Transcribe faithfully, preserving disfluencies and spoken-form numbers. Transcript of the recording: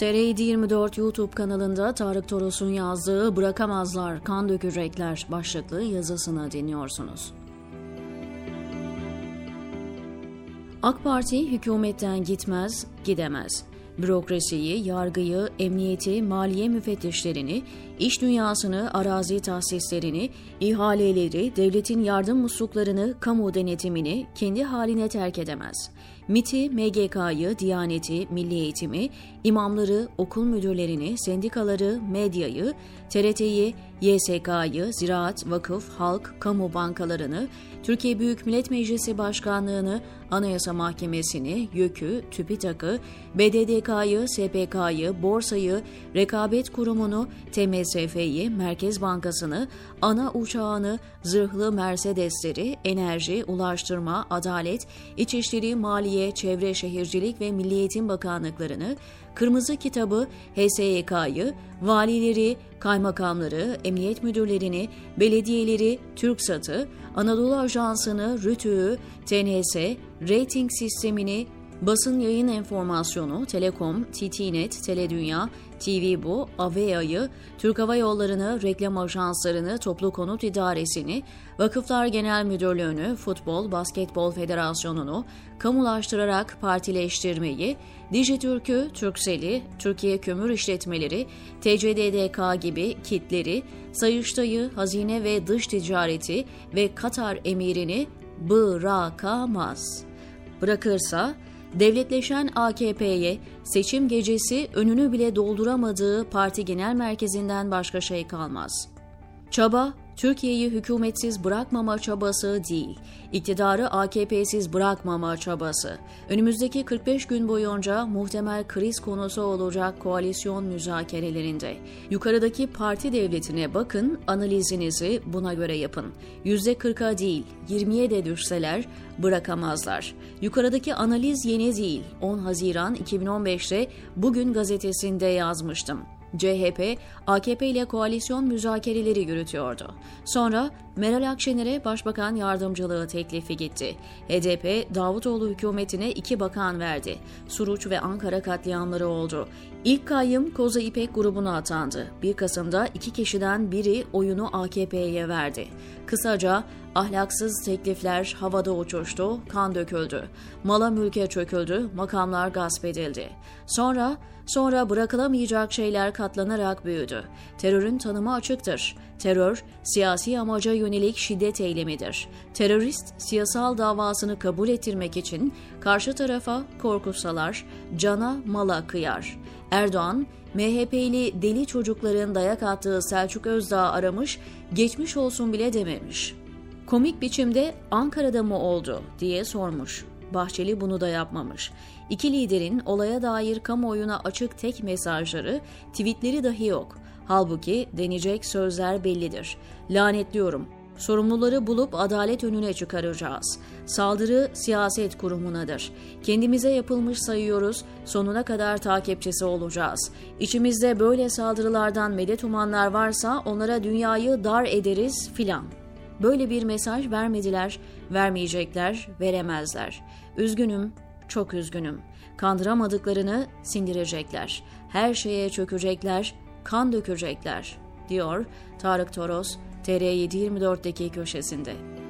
T R yedi yirmi dört YouTube kanalında Tarık Toros'un yazdığı "Bırakamazlar, kan dökecekler" başlıklı yazısını dinliyorsunuz. AK Parti hükümetten gitmez, gidemez. Bürokrasiyi, yargıyı, emniyeti, maliye müfettişlerini, iş dünyasını, arazi tahsislerini, ihaleleri, devletin yardım musluklarını, kamu denetimini kendi haline terk edemez. MİT'i, M G K'yı, Diyaneti, Milli Eğitimi, imamları, okul müdürlerini, sendikaları, medyayı, T R T'yi, Y S K'yı, ziraat, vakıf, halk, kamu bankalarını, Türkiye Büyük Millet Meclisi Başkanlığını, Anayasa Mahkemesi'ni, YÖK'ü, TÜBİTAK'ı, B D D K'yı, S P K'yı, Borsayı, Rekabet Kurumu'nu, T M S F'yi, Merkez Bankası'nı, ana uçağını, zırhlı Mercedesleri, enerji, ulaştırma, adalet, İçişleri, Maliye, Çevre, Şehircilik ve Milli Eğitim Bakanlıklarını, Kırmızı Kitabı, H S Y K'yı, valileri, kaymakamları, emniyet müdürlerini, belediyeleri, TürkSat'ı, Anadolu Ajansı'nı, RTÜ'yü, T N S, rating sistemini, basın yayın enformasyonu, Telekom, T T Net, Teledünya, T V Bu, Avea'yı, Türk Hava Yolları'nı, reklam ajanslarını, Toplu Konut İdaresi'ni, Vakıflar Genel Müdürlüğü'nü, Futbol, Basketbol Federasyonu'nu, kamulaştırarak partileştirmeyi, Dijitürk'ü, Turkcell'i, Türkiye Kömür İşletmeleri, T C D D K gibi kitleri, Sayıştay'ı, Hazine ve Dış Ticareti ve Katar emirini bırakamaz. Bırakırsa, devletleşen A K P'ye seçim gecesi önünü bile dolduramadığı parti genel merkezinden başka şey kalmaz. Çaba, Türkiye'yi hükümetsiz bırakmama çabası değil, iktidarı A K P'siz bırakmama çabası. Önümüzdeki kırk beş gün boyunca muhtemel kriz konusu olacak koalisyon müzakerelerinde. Yukarıdaki parti devletine bakın, analizinizi buna göre yapın. yüzde kırka değil, yirmiye de düşseler bırakamazlar. Yukarıdaki analiz yeni değil, on Haziran iki bin on beşte Bugün gazetesinde yazmıştım. C H P, A K P ile koalisyon müzakereleri yürütüyordu. Sonra Meral Akşener'e başbakan yardımcılığı teklifi gitti. H D P, Davutoğlu hükümetine iki bakan verdi. Suruç ve Ankara katliamları oldu. İlk kayyım Koza İpek grubuna atandı. bir Kasım'da iki kişiden biri oyunu A K P'ye verdi. Kısaca ahlaksız teklifler havada uçuştu, kan döküldü. Mala mülke çöküldü, makamlar gasp edildi. Sonra, sonra bırakılamayacak şeyler katlanarak büyüdü. Terörün tanımı açıktır. Terör, siyasi amaca yönelik şiddet eylemidir. Terörist, siyasal davasını kabul ettirmek için karşı tarafa korku salar, cana mala kıyar. Erdoğan, M H P'li deli çocukların dayak attığı Selçuk Özdağ'ı aramış, geçmiş olsun bile dememiş. Komik biçimde Ankara'da mı oldu diye sormuş. Bahçeli bunu da yapmamış. İki liderin olaya dair kamuoyuna açık tek mesajları, tweetleri dahi yok. Halbuki denecek sözler bellidir. Lanetliyorum. Sorumluları bulup adalet önüne çıkaracağız. Saldırı siyaset kurumunadır. Kendimize yapılmış sayıyoruz, sonuna kadar takipçisi olacağız. İçimizde böyle saldırılardan medet umanlar varsa onlara dünyayı dar ederiz filan. Böyle bir mesaj vermediler, vermeyecekler, veremezler. Üzgünüm, çok üzgünüm. Kandıramadıklarını sindirecekler. Her şeye çökecekler, kan dökecekler, diyor Tarık Toros, T R yedi yirmi dörtteki köşesinde.